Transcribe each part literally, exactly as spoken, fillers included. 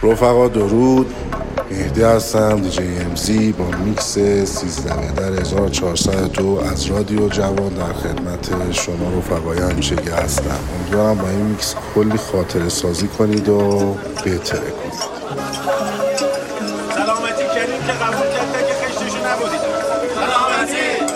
رفقا درود، مهدی هستم، دی جی ام زی با میکس سیزده در هزار و چهارصد و دو از رادیو جوان در خدمت شما رفقای همیشگی هستم. امیدوارم با این میکس کلی خاطره سازی کنید و بهتره کنید. سلامتی کریم که قبول کرده که خشتشو نبودید. سلامتی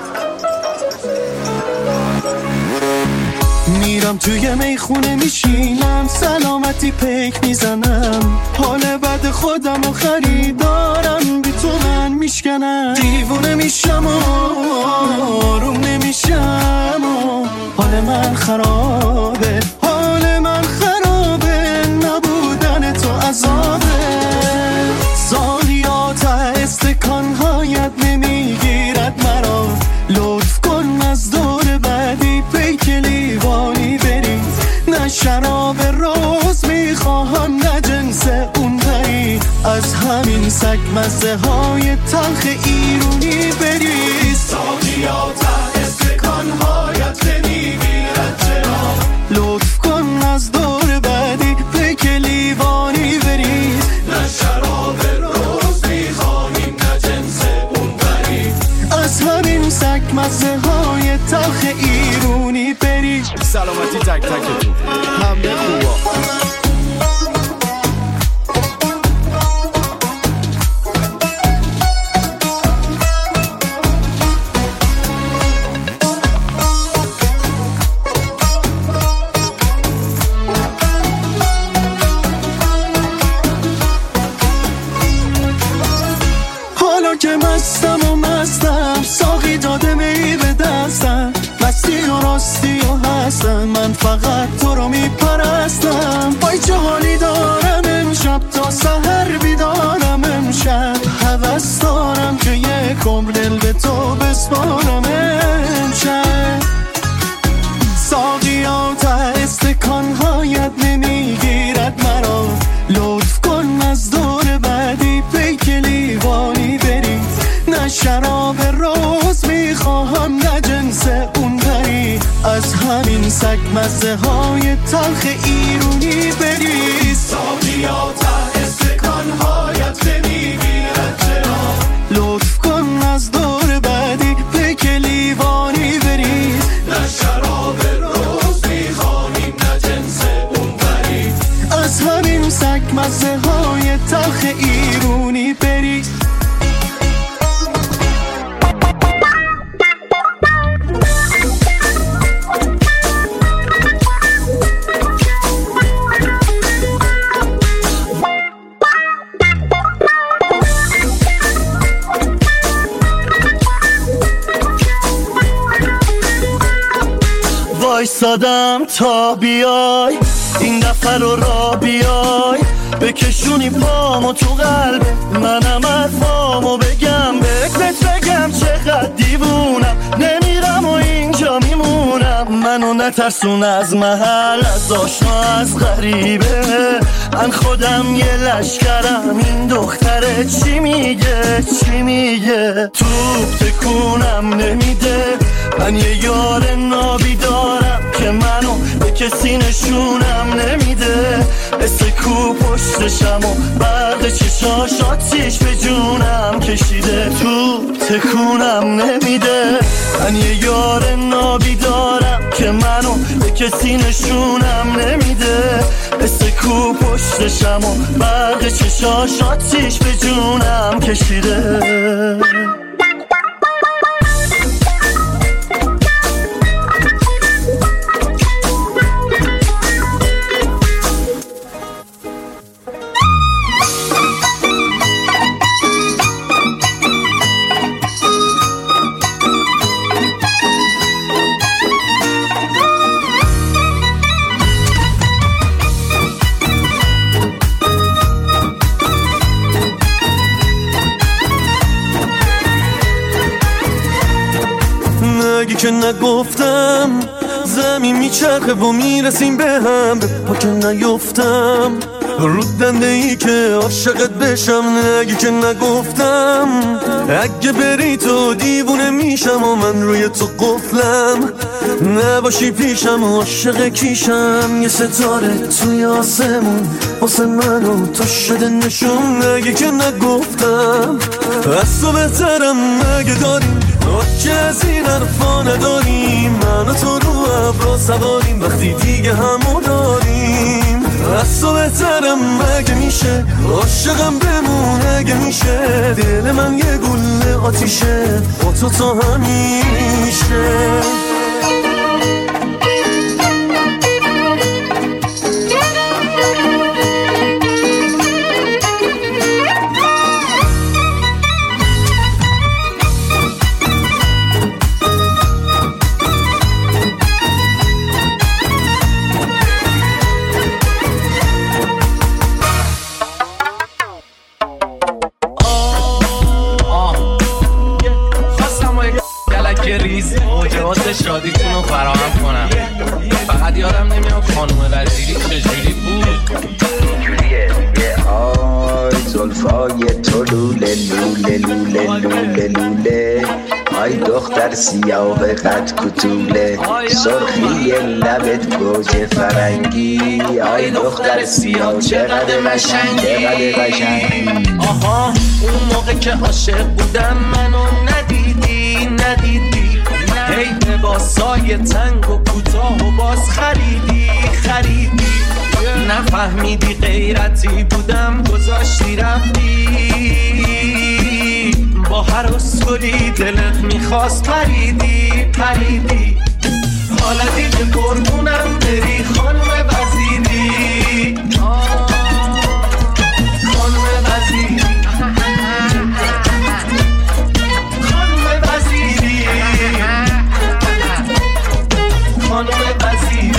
میرم توی میخونه میشینم، سلامتی پیک میزنم، حال بد خودم و خریدارم بی تو من میشکنم. دیوونه میشم و آروم نمیشم و حال من خرابه، حال من خرابه، نبودن تو عذابه. سالیات استکانهایت نمیگیرد مرا، لطف کن از دور بعدی پیک لیوانی برید. نه شراب روز میخواهم نه جنس اون بری، از همین سگ مزه های تلخ ایرونی برید. سالیات استکانهایت نمیگیرد چرا، لطف کن از دور بعدی پیک لیوانی برید. نه شراب روز میخواهیم نه جنس اون بری، از همین سگ مزه های تلخ ایرونی برید. سلامتی تک تکتون، همه خوبا. حالا که مستم و مستم، ساقی داده می به دستم، مستی و راستی و هستم، من فقط تو رو میپرستم. وای چه حالی دارم امشب، تا سحر بیدارم امشب، هوس دارم که یک عمر دل به تو بسپارم امشب. ساقیات استکانهایت نمیگیرد مرا، لطف کن از دور بعدی پیک لیوانی برید. نه شراب روز میخواهم نه جنس اون بری، از همین سگ مزه های تلخ ایرونی برید. ساقیات استکانهایت نمیگیرد چرا، لطف کن از دور بعدی پیک لیوانی برید. نه شراب روز میخواهیم نه جنس اون بری، از همین سگ مزه های تلخ ایرونی برید. وایسادم تا بیای، این دفعه رو را بیای، بکشونی پامو تو قلب منم، حرفامو بگم بهت بگم چقدر دیوونم، نمیرم و اینجا میمونم. منو نترسون از محل، از آشنا از غریبه، من خودم یه لشکرم، این دختره چی میگه چی میگه. توپ تکونم نمیده، من یه یار نابی دارم که منو به کسی نشونم نمیده. مثل کو پشتشم و برق چشاش آتیش به جونم کشیده. توپ تکونم نمیده، من یه یار نابی دارم که منو به کسی نشونم نمیده. مثل کو پشتشم و برق چشاش آتیش به جونم کشیده. اگه که نگفتم زمین میچرخه و میرسیم به هم، به پا که نیفتم رودنده ای که عاشقت بشم نگی که نگفتم اگه بری تو دیوونه میشم و من روی تو قفلم نباشی پیشم عاشق کیشم یه ستاره توی آسمون واسه من و تو شده نشون نگی که نگفتم از تو بهترم مگه داریم که از این حرفا نداریم من و تو رو ابرا سواریم وقتی دیگه همو داریم از تو بهترم مگه میشه عاشقم بمون اگه میشه دل من یه گله آتیشه با تو تا همیشه شادیتون رو فراهم کنم فقط یادم نمیاد خانوم وزیری چجوری بود جوریه دیگه آی زلفای تو لوله لوله لوله لوله لوله آی دختر سیاه قد کتوله سرخی لبت گوجه فرنگی آی دختر سیاه چقدر قشنگی چقدر قشنگی آها اون موقع که عاشق بودم منو ندیدی ندیدی هی لباسای تنگ و کوتاه و باز خریدی خریدی نفهمیدی غیرتی بودم گذاشتی رفتی با هر اسکولی دلت میخواست پریدی پریدی حالا دیگه قربونم بری خانم وزیری خانم وزیری خانم وزیری خانم وزیری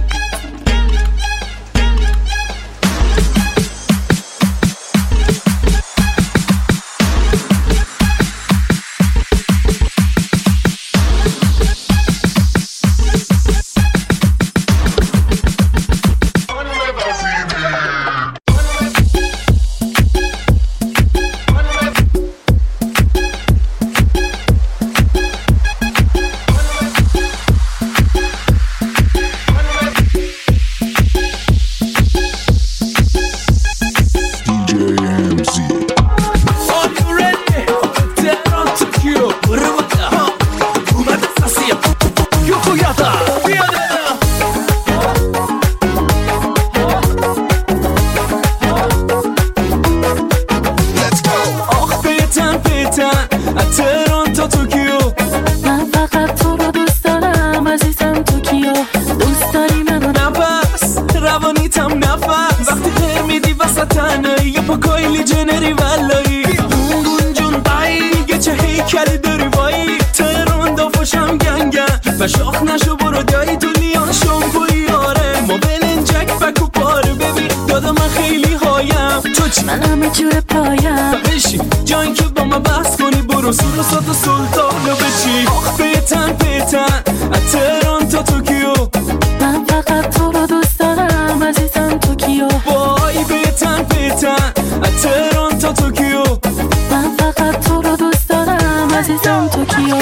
شاخ نشو برو دایی تو لیان شامپوی آره موبیلن جک فکو پاره ببین دادا من خیلی هایم تو چی؟ من همه جور پایم بشی جایی که با من بحث کنی برو سور و سات و سلطانو بچی آخ پیتن پیتن از تهران تا توکیو من فقط تو رو دوست دارم عزیزم توکیو وای پیتن پیتن از تهران تا توکیو من فقط تو رو دوست دارم عزیزم توکیو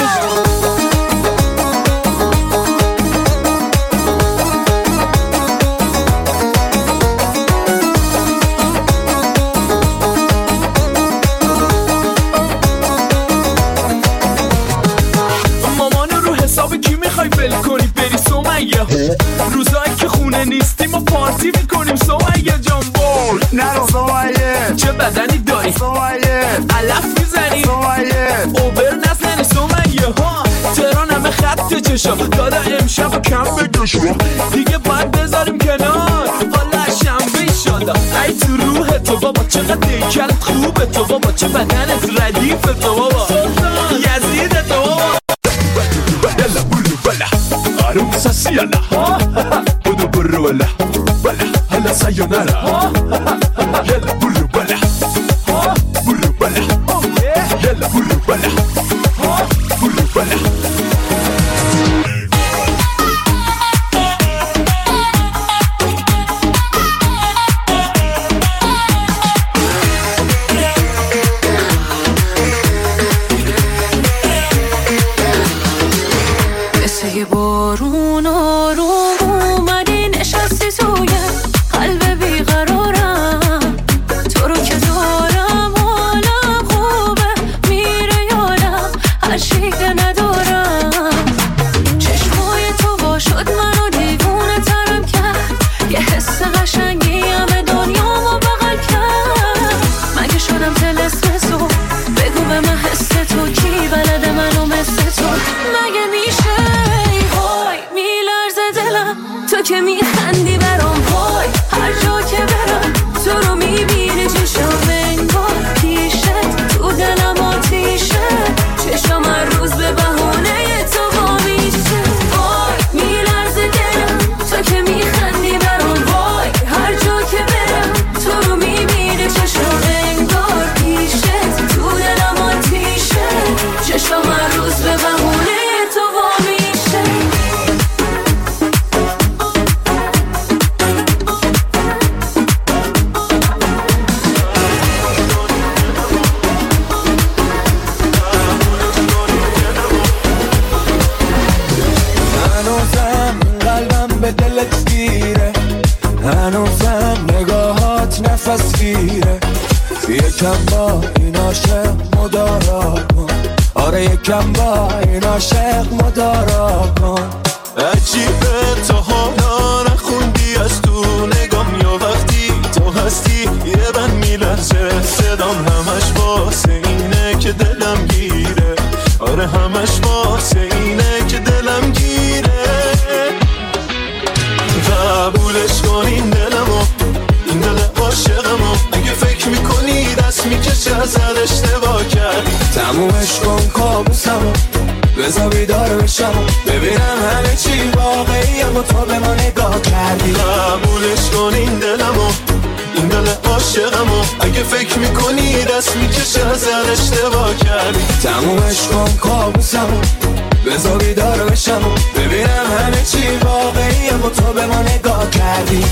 روزایی که خونه نیستیم و پارتی میکنیم سومایه جان بول نرو سومایه چه بدنی داری سومایه علف میزنی سومایه اوبر نزنی سومایه ها تهران همه خط چشم دادا امشب و کم بگشم دیگه باید بذاریم کنار والا شنبه شادا ای تو روح تو بابا چقدر دیکلت خوبه تو بابا چه بدنت ردیف تو بابا یزید تو بابا يلا برو بلا عروسة سيالا بدو برو ولا بلا هلا سايونارا يلا برو بلا برو بلا يلا برو بلا برو بلا آرومون آروم اومدی نشستی توی قلب بیقرارم، تو رو که دارم حالم خوبه میره یادم هر شکل ندارم. چشمای تو با شد منو دیوونه ترم کرد، یه حس قشنگی همه دنیامو بغل کرد. مگه شدم طلسم تو؟ بگو به من حس تو کی بلده منو مثل تو؟ مگه میشه ای وای میلرزه دلم تو که میخندی برام، وای هر جا که برم تو رو میبینی چشم انگار پیشت تو دلم آتیشه، چشم هر روز به بهونه تو با میشه. وای میلرزه دلم تو که میخندی برام، وای هر جا که برم تو رو میبینی چشم انگار پیشت تو دلم آتیشه، چشم هر روز به بهونه تو با میشه. هنوزم قلبم به دلت گیره، هنوزم نگاهات نفس گیره. یکم با این عاشق مدارا کن، آره یکم با این عاشق مدارا کن. عجیبه تا حالا نخوندی از تو نگام، یا وقتی تو هستی یه بند میلرزه صدام، همش واسه اینه که دلم گیره، آره همش واسه اینه که دلم گیره. قبولش کن این دلمو، این دل عاشقمو، اگه فکر میکنی دست میکشه ازت اشتباه کردی. تمومش کن کابوسمو، بذار بیدار بشم ببینم همه چی واقعی اما تو به ما نگاه کردی. قبولش کن این دلمو، این دل عاشقمو، اگه فکر میکنی دست میکشه ازت اشتباه کردی. تمومش کن کابوسمو، بذار بیدار بشم ببینم همه چی واقعی اما تو به ما نگاه کردی.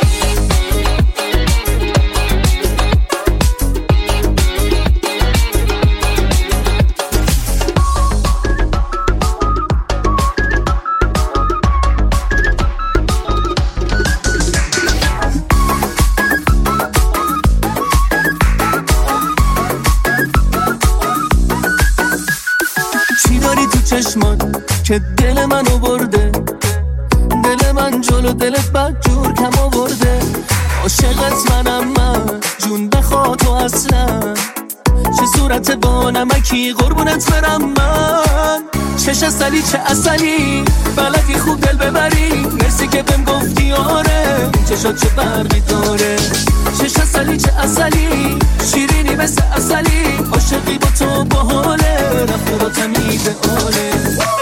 چشمان که دل منو برده، دل من جلو دلت بد جور کم آورده. عاشقت منم من جون بخوا تو اصلا، چه صورت با نمکی قربونت برم من. چش اصلی چه اصلی بلدی خوب دل ببری، مرسی که بهم گفتی آره چشات چه برقی داره. چش اصلی چه اصلی شیرینی مثل اصلی، عاشقی با تو باحاله رفته با تمیز آله.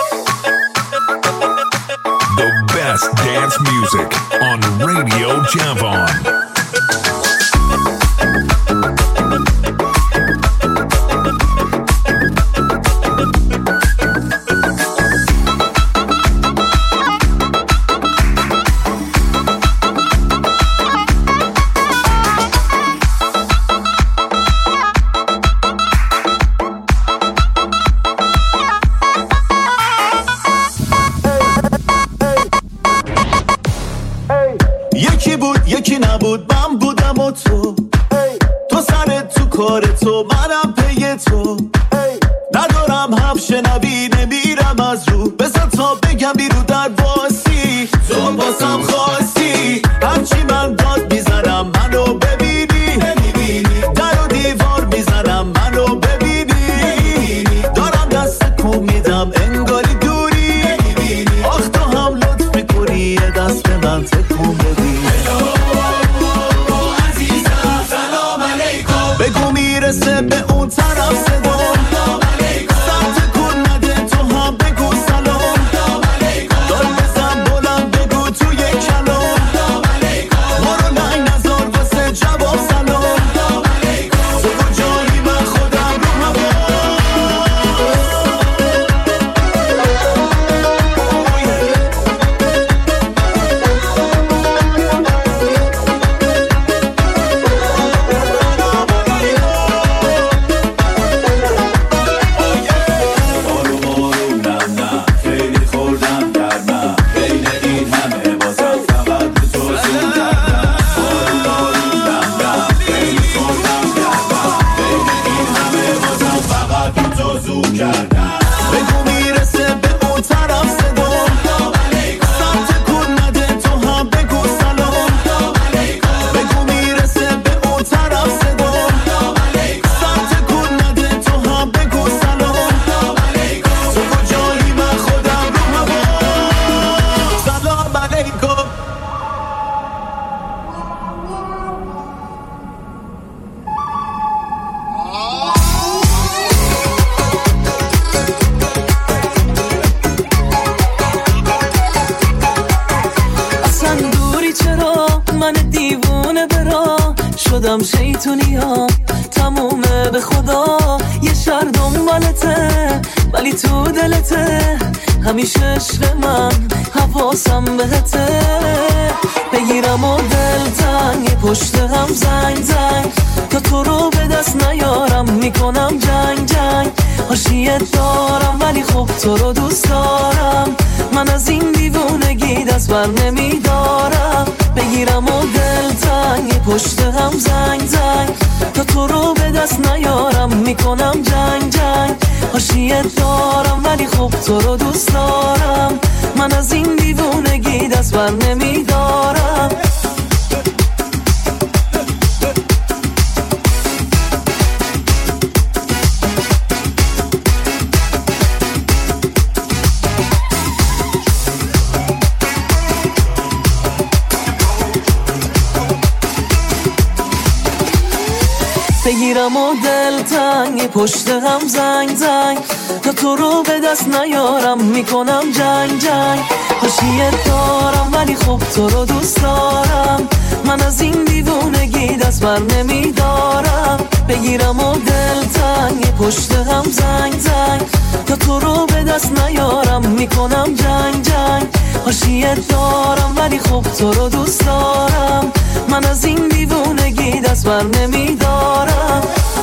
The best dance music on Radio Javon. یکی بود یکی نبود، من بودم و تو، تو سرت تو کار تو منم پی تو. ندارم حرف شنوی نمیرم از رو، بذار تا بگم بیرو در باسی تو بازم خواستی. هرچی من داد میزنم منو ببینی، در و دیوار میزنم منو ببینی. دارم دست کن میدم انگاری دوری، آخ تو هم لطف میکنی یه دست به من تکون بدی. بگو میرسه به اون طرف صدا، سمت کن نده تو هم بگو سلام. دار بزن شدم شیطونیام تمومه به خدا یه شهر دنبالته ولی تو دلته همیشه عشق من حواسم بهته بگیرم و دل تنگ پشت هم زنگ زنگ تا تو رو به دست نیارم میکنم جنگ جنگ حاشیت دارم ولی خب تو رو دوست دارم من از این دیوونگی دست بر نمیدارم بگیرم و دل تنگ پشت هم زنگ زنگ تا تو رو به دست نیارم میکنم جنگ جنگ حاشیت دارم ولی خب تو رو دوست دارم من از این دیوونگی دست بر نمیدارم بگیرم و دل تنگ پشت هم زنگ زنگ تا تو رو به دست نیارم میکنم جنگ جنگ حاشیت دارم ولی خب تو رو دوست دارم من از این دیوونگی دست بر نمیدارم بگیرم و دل تنگ پشت هم زنگ زنگ تا تو رو به دست نیارم میکنم جنگ جنگ حاشیت دارم ولی خب تو رو دوست دارم من از این دیوونگی دست بر نمیدارم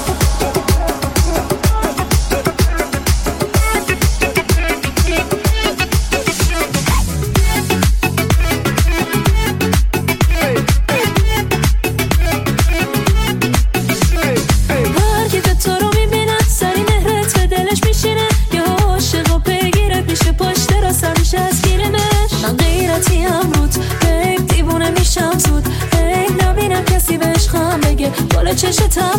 بالا چشتم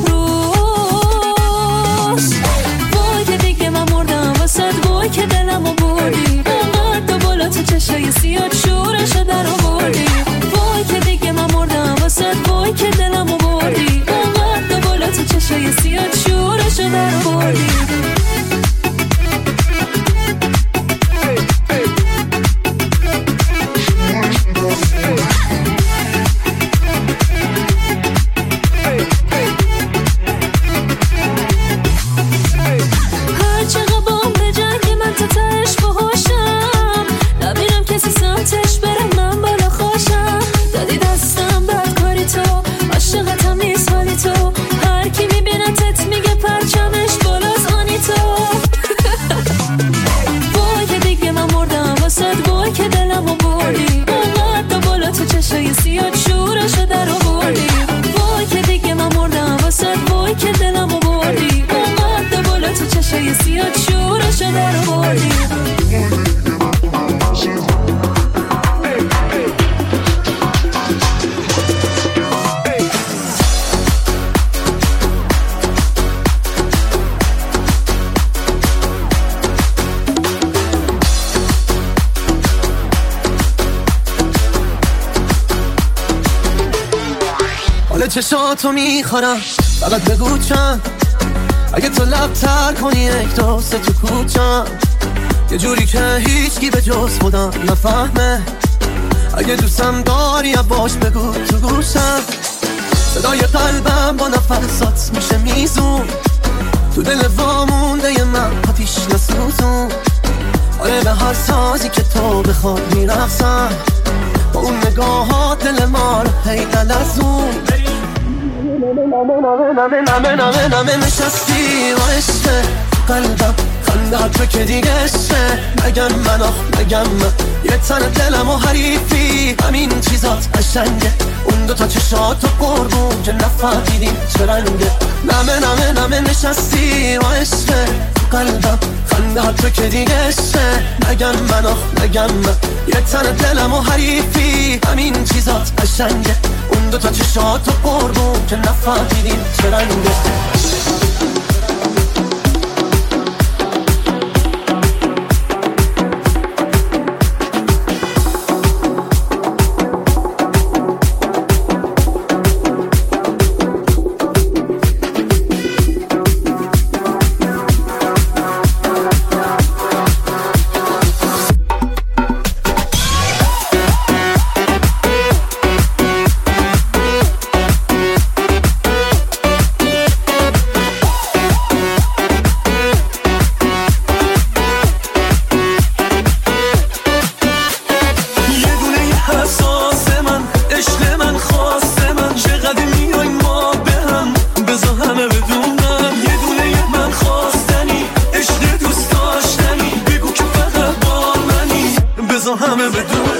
روز وای که دیگه من مردم واسد وای که دلمو بردی اونقدر بالا تو چشای سیاد شورشو در آوردی وای که دیگه من مردم واسد وای که دلمو بردی اونقدر بالا تو چشای سیاد شورشو در آوردی چشاتو میخورم فقط بگو چند اگه تو لب تر کنی یک دو سه تو کوچم یه جوری که هیچکی به جز خودم نفهمه اگه دوستم داری باش بگو تو گوشم صدای قلبم با نفسات میشه میزون تو دل وامونده من آتیش نسوزون آره به هر سازی که تو بخواد میرقصم با اون نگاهات دل ما رو هی نلرزون نمه نمه نمه نمه نمه نشستی و عشقه قلبم خنده تو که دیگه عشقه نگم من آخ نگم من یه تن دلم و حریفی همین چیزات قشنگه اون دوتا چشات و قربون که نفهمیدیم چه رنگه نمه نمه نمه نشستی و عشقه قلبم خنده تو که دیگه عشقه نگم من آخ نگم من یه تن دلم و حریفی همین چیزات قشنگه اون دوتا چشات و قربون که نفهمیدیم چه رنگه همه بدون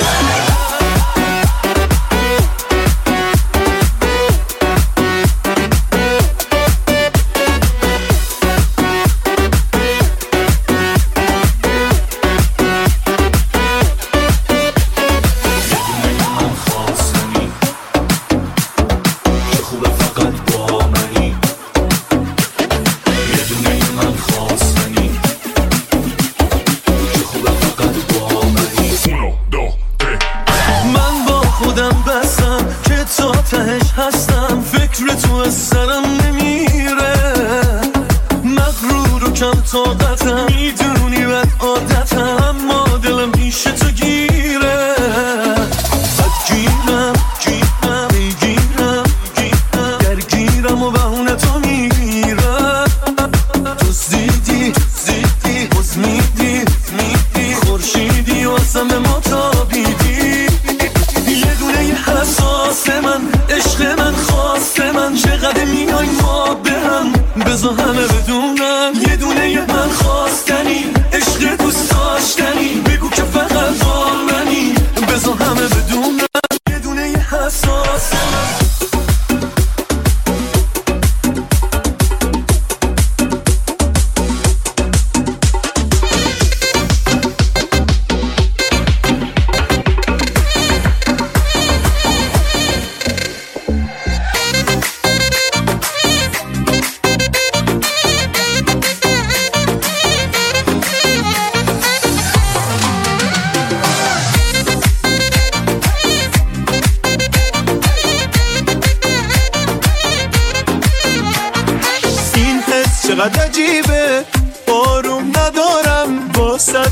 چقدر عجیبه آروم ندارم واسط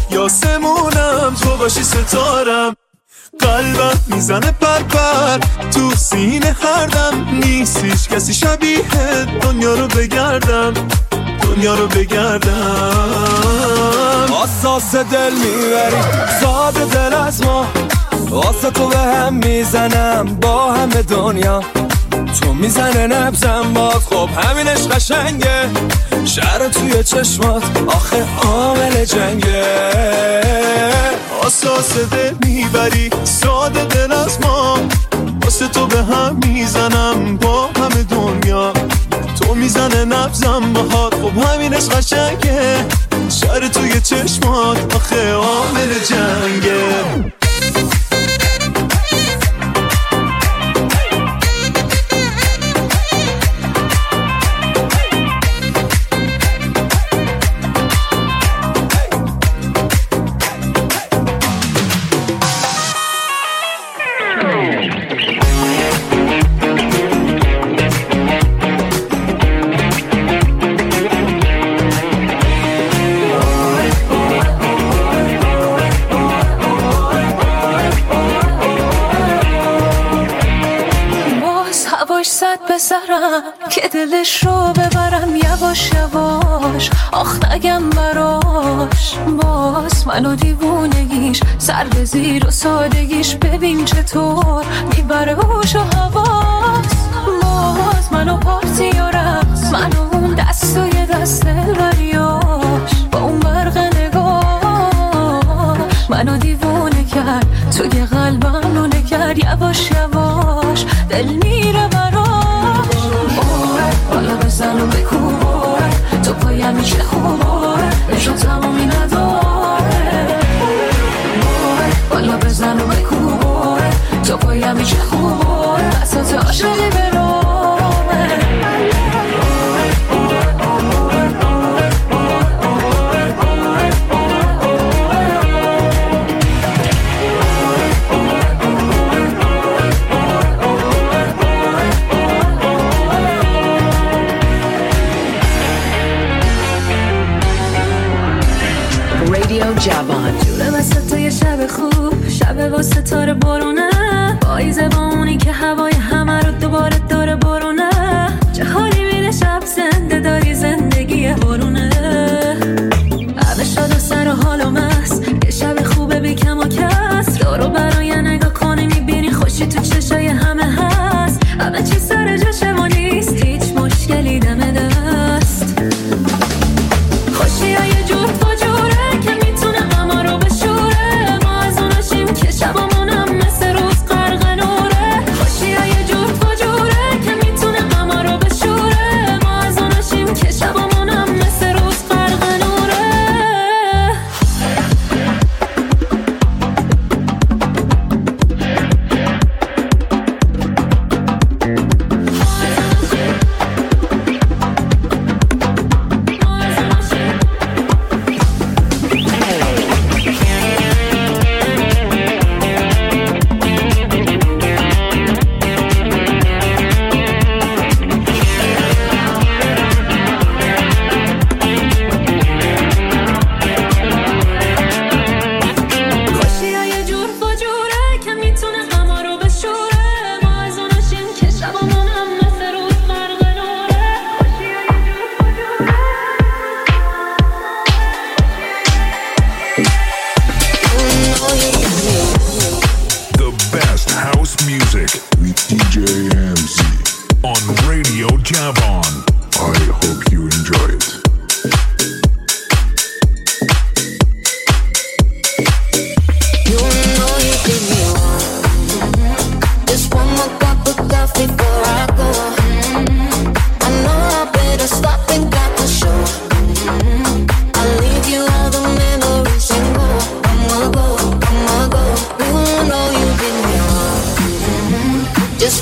یاسمونم تو باشی ستارم قلبم میزنه پر پر تو سینه هردم نیستیش کسی شبیه دنیا رو بگردم دنیا رو بگردم اساس دل میبری زاد دل از ما واسه تو به هم میزنم با همه دنیا تو میزنه نبزم باز خب همینش قشنگه شهر توی چشمات آخه عامل جنگه اساس دل میبری ساده دل از ما واسه تو به هم میزنم با همه دنیا تو میزنه نبزم باهات خب همینش قشنگه شهر توی چشمات آخه عامل جنگه بسرم که دلش رو ببرم یواش یواش آخ نگم براش باز منو دیوونگیش سر به زیر و سادگیش ببین چطور میبره هوش و حواس باز منو پارتی و رقص منو اون دست و یه دست دلبریاش با اون برق نگاه منو دیوونه کرد توی قلبم رو نکرد یواش یواش دل میره براش بالا بزن و بکوباره تو پایم میشه خوباره نشون تمامی نداره بالا بزن و بکوباره تو پایم میشه خوباره بسات عاشقی برامه جوان جونه واسه تو یه شب خوب شب واسه تار بارونه پاییزه با اونی که هوای همه رو دوباره داره بارونه چه حالی میده شب زنده داری زندگی بارونه همه شاد و سر و حال و مست یه شب خوبه بی کم و کس دارو برای نگاه کنی میبینی خوشی تو چشای همه هست همه چی سر جاشه و نیست هیچ مشکلی دم دست خوشی های جور تو جوره که میتونه همه رو بشوره ما از اوناشیم که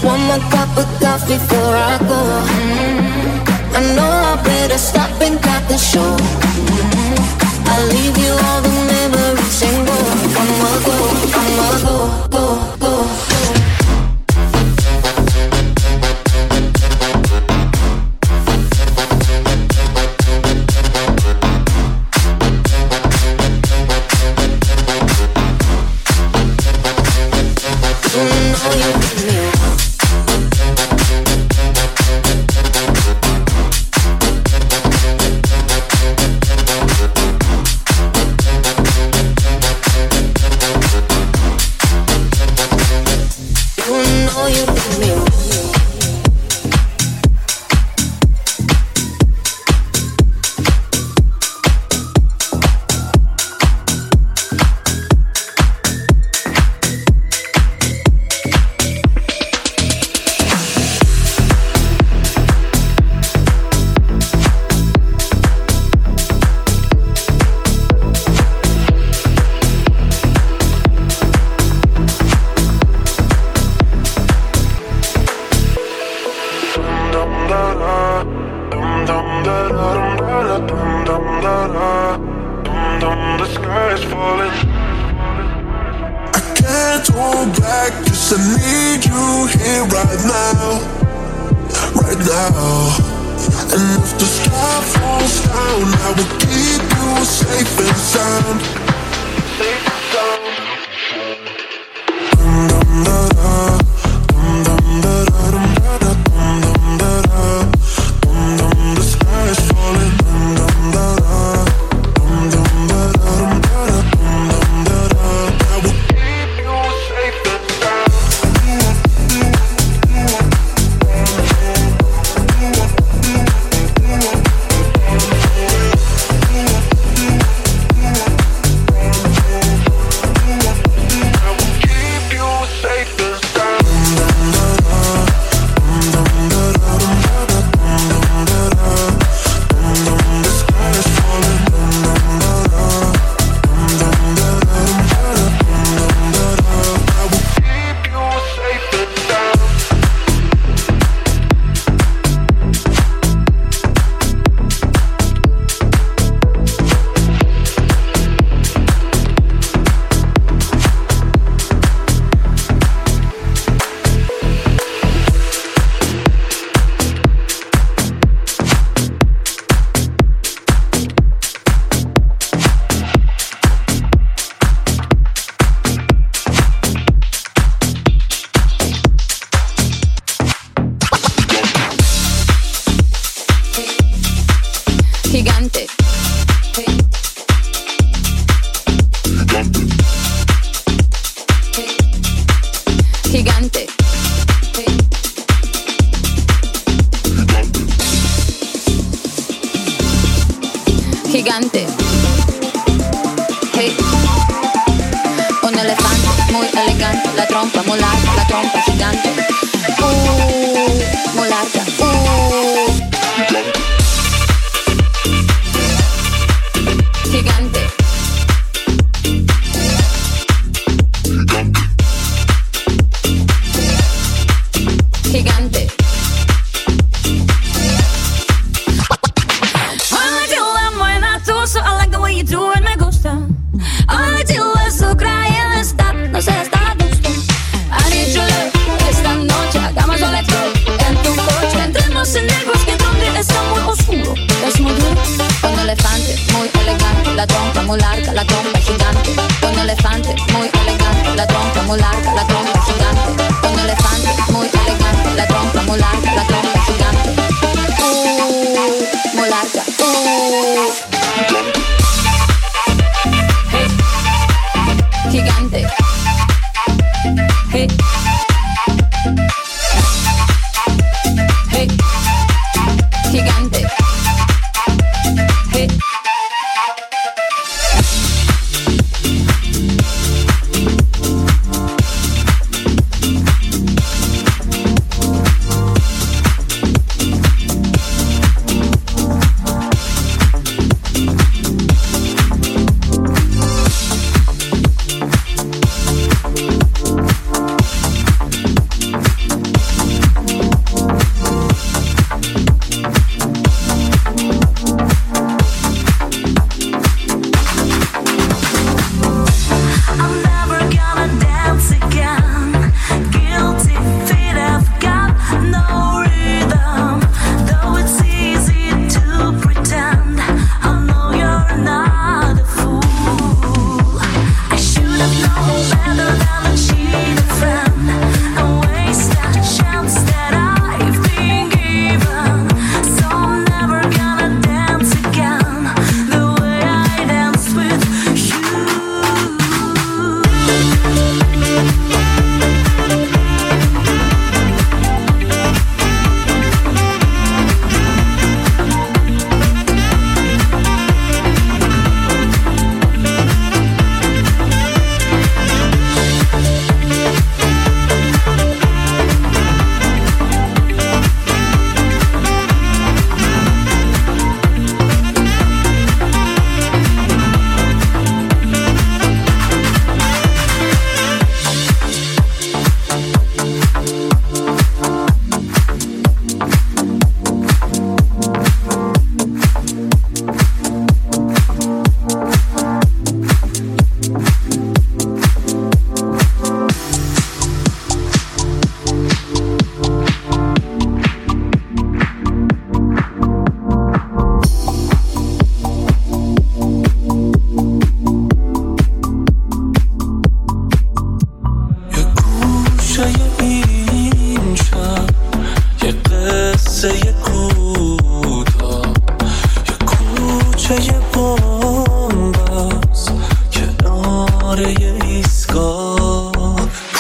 Just one more cup of coffee before I go. Mm-hmm. I know I better stop and cut the show. Mm-hmm. I'll leave you all the memories and go. One more go, one more go, go, go, go.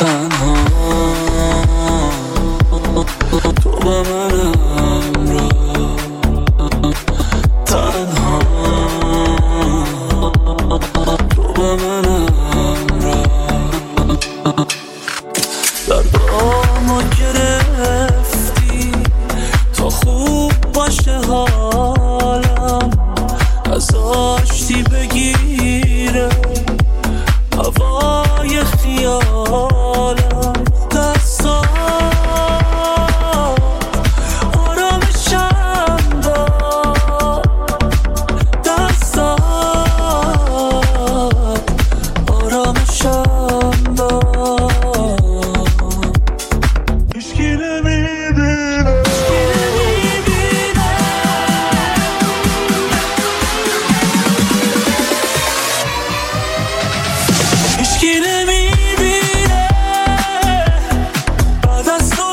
تنها تو با منم را تنها تو با منم را دردامو گرفتی تا خوب باشه حالم از آشتی بگیره هوای خیالم دستان آرامشم داد دستان آرامشم داد هیچکی نمیبینه هیچکی نمیبینه بعد از تو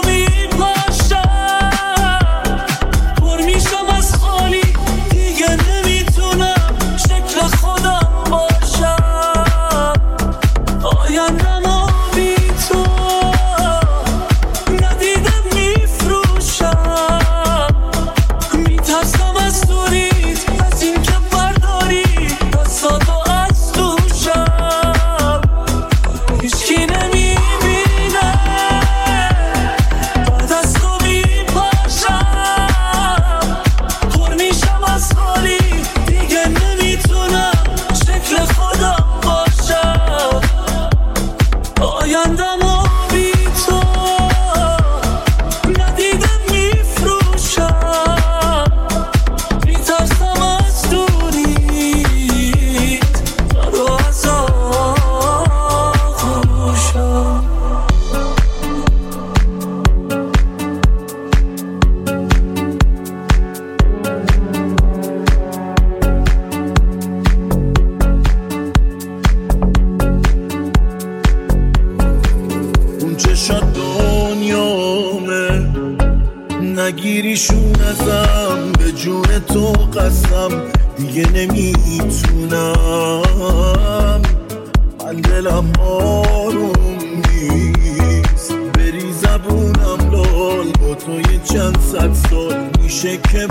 میپاشم پر میشم از خالی دیگه نمیتونم شکل خودم باشم آیندم و بی تو ندیدم میفروشم میترسم از دوریت از این که برداری دستاتو از دوشم هیچکی نمیبینه بعد از تو میپاشم پر میشم از خالی دیگه نمیتونم شکل خودم باشم آیندم و بی تو ندیدم میفروشم میترسم از دوریت و از آغوشم اون چشات دنیامه نگیریشون ازم به جون تو قسم دیگه نمیتونم من دلم آروم نیست بری زبونم لال با تو یه چند صد سال میشه که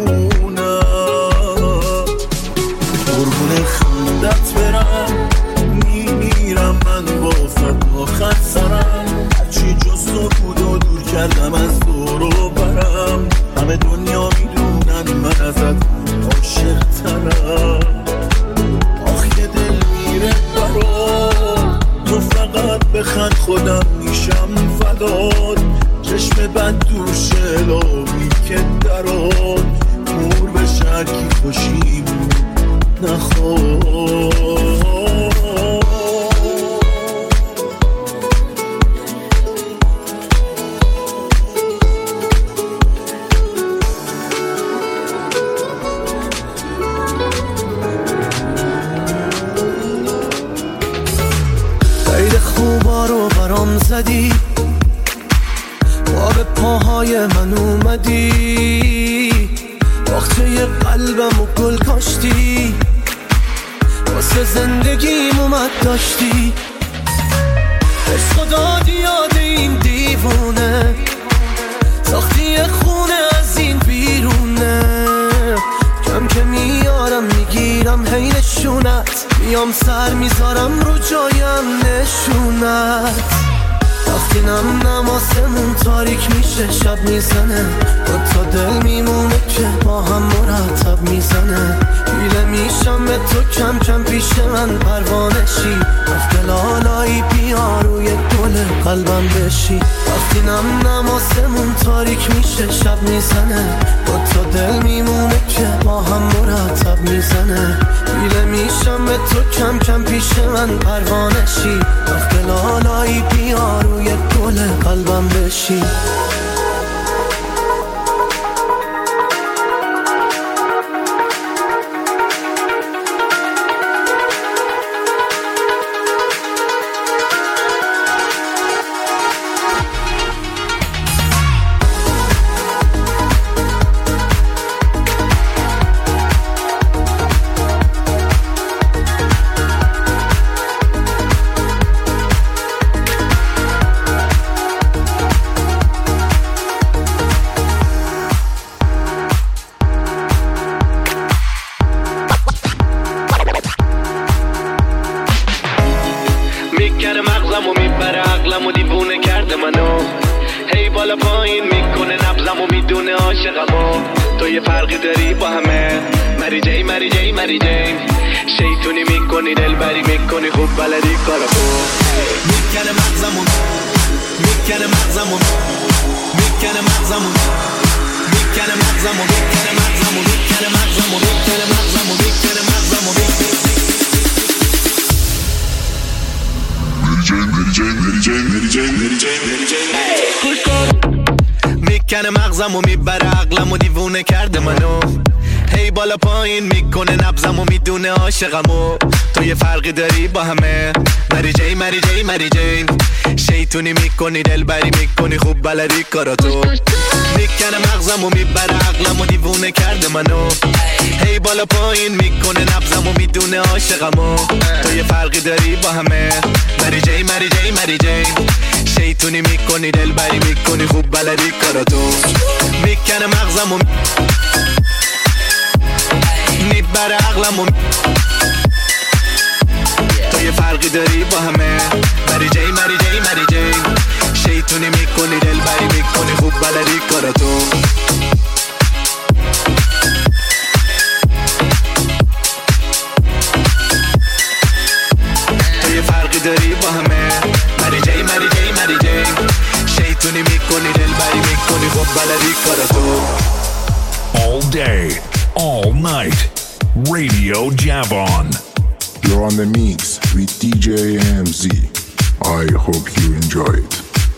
بمونم قربون خندت برم میمیرم من واسه آخر سرم هرچی جز تو بود و دور کردم از دور و برم همه دنیا میدونن من ازت عاشق ترم آخ یه دل میره برات تو فقط بخند خودم میشم فدات چشم بد دوشه لابی که درات نور بشه کی خوشی بود نخواه خیلی خوبا رو برام زدی با به پاهای من اومدی باغچه قلبم و گل کاشتی واسه زندگیم اومد داشتی عشق دادی یاد این دیوونه ساختی خونه از این بیرونه کم که میارم میگیرم هی نشونت میام سر میذارم رو جایم نشونت وقتی نم نماسمون تاریک میشه شب میزنه با تا دل میمونه که با هم مرتب میزنه پیله میشم به تو کم کم پیش من پروانه شی رفت لالایی بیا روی گل قلبم بشی وقتی نم نماسمون تاریک میشه شب میزنه با تا دل میمونه که با هم مرتب میزنه پیله میشم به تو کم کم پیش من پروانه شی رفت لالایی بیا روی گل قلبم بشی دیوونه کرده منو، هی بالا پایین میکنه نبضم و میدونه عاشقمو. تو یه فرقی داری با همه، مری جی مری جی مری جی، شیطونی میکنی دلبری میکنی خوب بلدی کاراتو. میکنه مغزمو میکنه مغزمو میکنه مغزمو میکنه مغزمو میکنه مغزمو میکنه مغزمو میکنه مغزمو میکنه مغزمو میکنه مغزمو میبره عقلمو دیوونه کرده منو، هی بالا پایین میکنه نبضمو میدونه عاشقمو. تو یه فرقی داری با همه، مری جی مری جی مری جی، شیطونی میکنی دلبری میکنی خوب بلدی کاراتو. میکنه مغزمو میبره عقلمو دیوونه کرده منو، هی بالا پایین میکنه نبضمو میدونه عاشقمو. تو یه فرقی داری با همه، مری جی مری جی مری جی، شیطونی میکنی دلبری میکنی خوب بلدی کاراتو. میکنه مغزمو میبره عقلمو، تو یه فرقی داری با همه، مری جی مری جی مری جی، شیطونی میکنی دلبری میکنی خوب بلدی کاراتو. تو یه فرقی داری با همه، مری جی مری جی مری جی، شیطونی میکنی دلبری میکنی خوب بلدی کاراتو. All day, all night, Radio Javon. You're on the mix with D J M Z. I hope you enjoy it.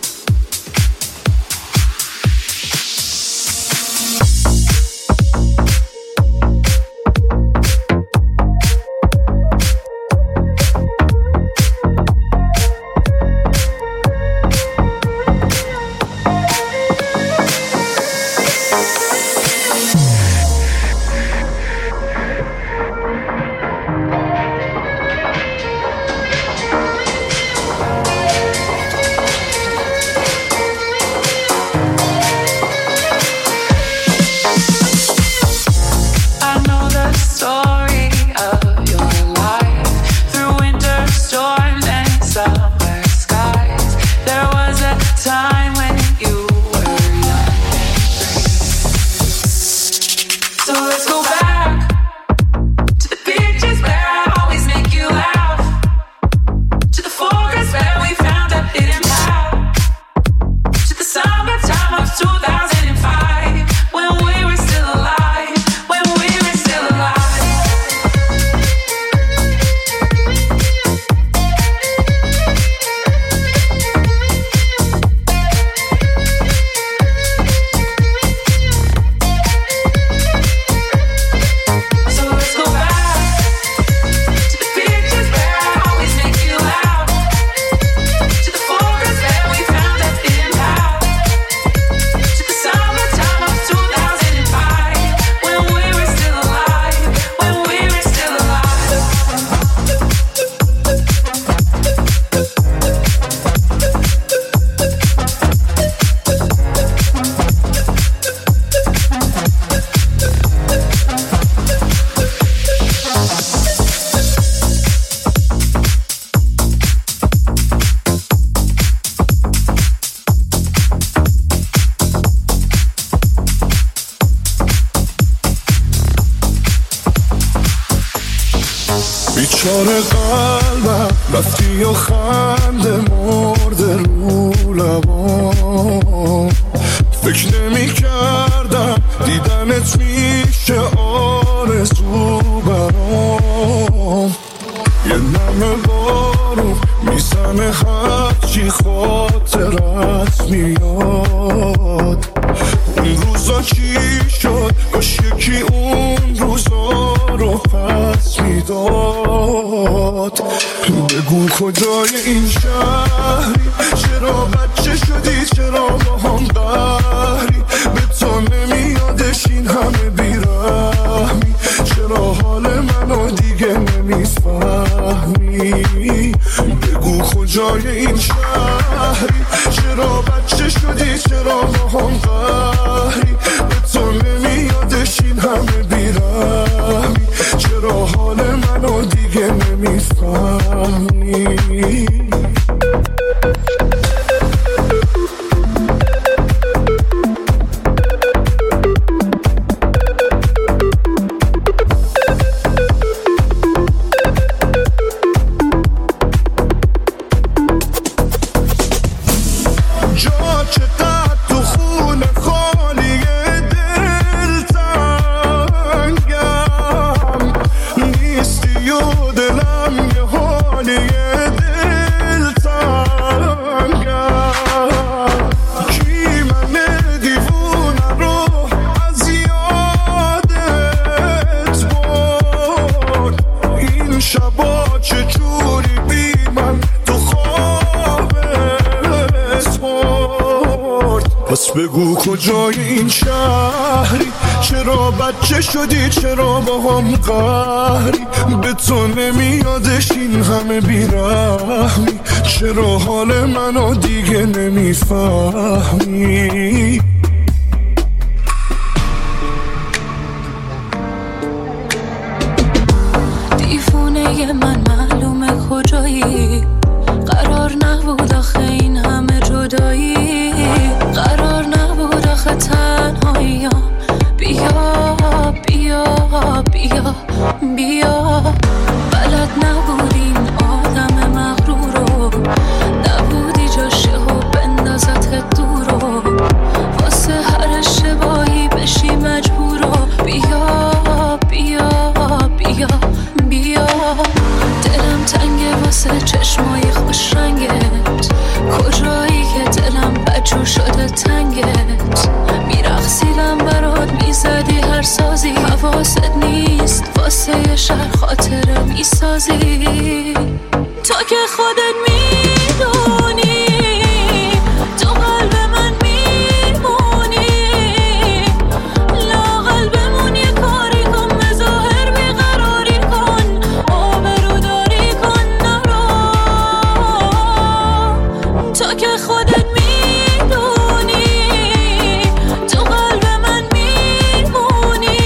بیچاره قلبم رفتی و خنده مرده رو لبام، فکر نمی کردم دیدنت میشه آرزو برام. یه نمه بارون میزنه هرچی خاطرت میاد، اون روزا چی شد کاش یکی اون روزا رو پس میداد. بگو کجای این شهری، چرا بچه شدی، چرا با هم قهری، به تو نمیادش این همه بیرحمی، چرا حال منو دیگه نمیفهمی. بگو کجای این شهری، چرا بچه شدی، چرا با هم قهری، به تو نمیادش این همه بیرحمی، چرا حال منو دیگه نمیفهمی. پس بگو کجای این شهری، چرا بچه شدی، چرا با هم قهری، به تو نمیادش این همه بیرحمی، چرا حال منو دیگه نمیفهمی. دیوونه من معلومه کجایی، قرار نبود آخه این همه جدایی، قرار نبود آخه تنهاییام، بیا بیا بیا بیا. بلد نبود این آدم مغرورو، نبودی جاشه و بندازت دورو، واسه هر اشتباهی بشی مجبورو، بیا بیا بیا بیا. دلم تنگه واسه چشمای خوش رنگت، کجایی که دلم بجور شده تنگت، میرقصیدم برات میزدی هر سازی، حواست نیست واسه یه شهر خاطره میسازی، تا که خودت میدونی تو قلب من میمونی، لااقل بمون یه کاری کن، به ظاهر بیقراری کن، آبروداری کن نرو، تا که خودت میدونی تو قلب من میمونی،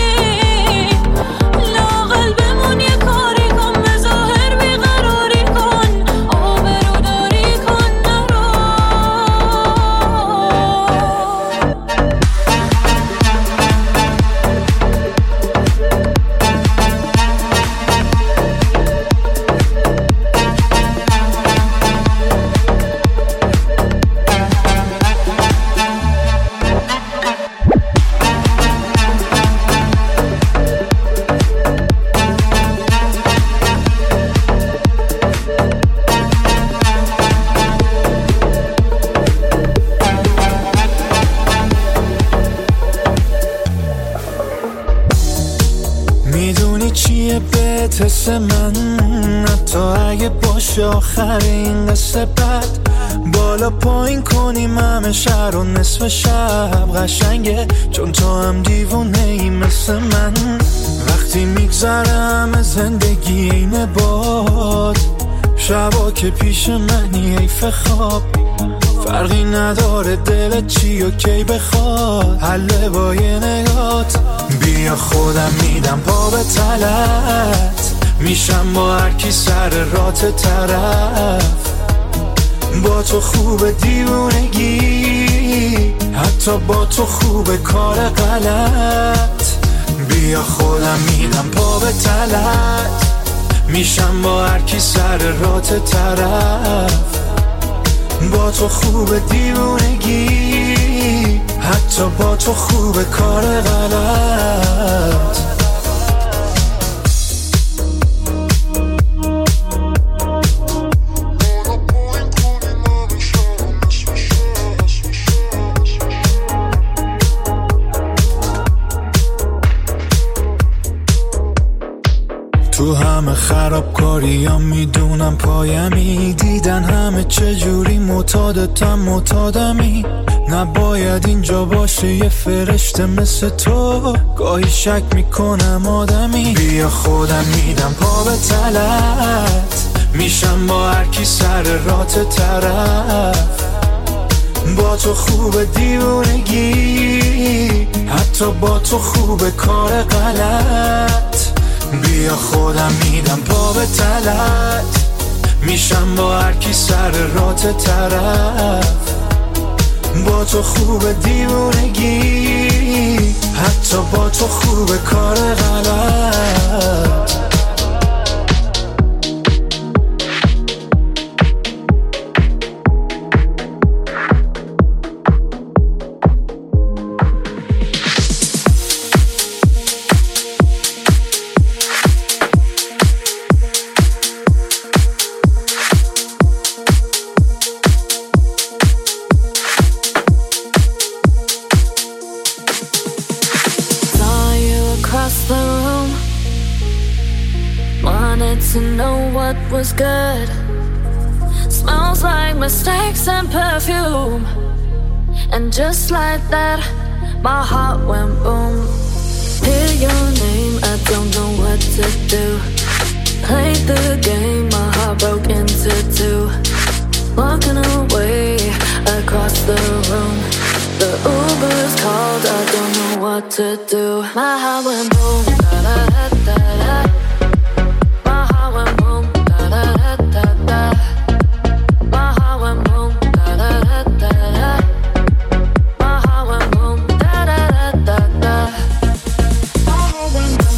لااقل بمون یه کاری کن، به ظاهر بیقراری کن، آبروداری کن نرو. میدونی چیه بهت حس من، حتی اگه باشه آخر این قصه بد، بالا پایین کنیم همه شهر و نصف شب قشنگه، چون تو هم دیوونه ای مثل من. وقتی میگذرم زندگی اینه باد، شبا که پیش منی حیف خواب، فرقی نداره دلت چی و کی بخواد، حله با یه نگات، بیا خودم میدم پا به تلت، میشم با هر کی سر رات طرف، با تو خوب دیوونگی، حتی با تو خوب کار غلط، بیا خودم میدم پا به تلت، میشم با هر کی سر رات طرف، با تو خوب دیوونگی، حتی با تو خوب کار غلط. تو همه خرابکاری هم میدونم پایمی، دیدن همه چجوری معتادتم معتادمی، نباید اینجا باشه یه فرشته مثل تو، گاهی شک میکنم آدمی، بیا خودم میدم پا به تلت، میشم با هر کی سر رات طرف، با تو خوب دیوونگی، حتی با تو خوب کار غلط، بیا خودم میدم پا به تلت، میشم با هر کی سر رات طرف، با تو خوب دیوونگی، حتی با تو خوب کار غلط. To know what was good. Smells like mistakes and perfume. And just like that, my heart went boom. Hear your name, I don't know what to do. Played the game, my heart broke into two. Walking away across the room. The Uber's called, I don't know what to do. My heart went boom, da da da da da. My heart went boom, da da da da da. My heart went boom, da da da da da. My heart went boom, da da da da da. My heart went boom.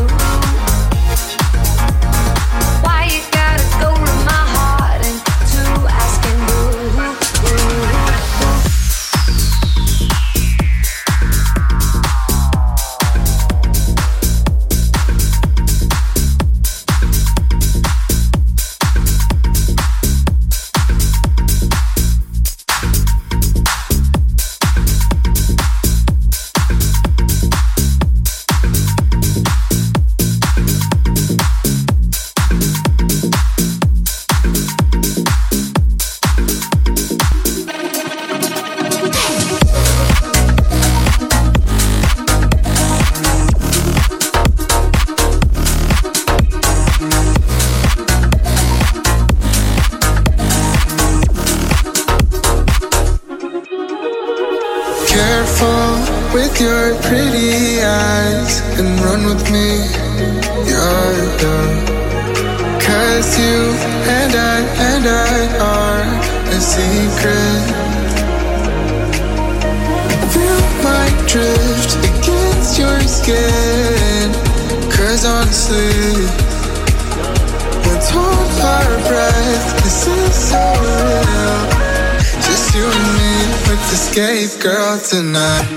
Why you gotta go to my heart and to careful with your pretty eyes and run with me, yeah, yeah. Cause you and I and I are a secret. Feel my drift against your skin. Cause honestly, let's hold our breath. This is so real. Just you and me with the skate girl tonight.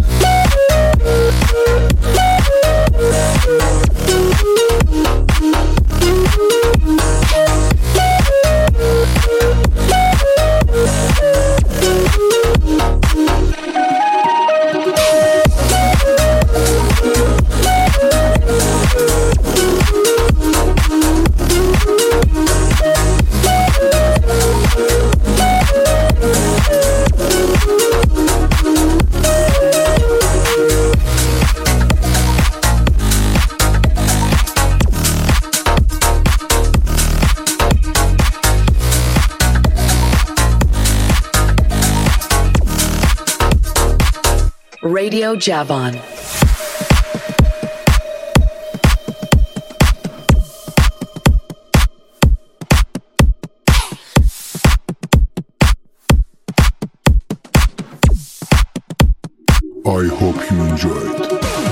Radio Javon. I hope you enjoyed.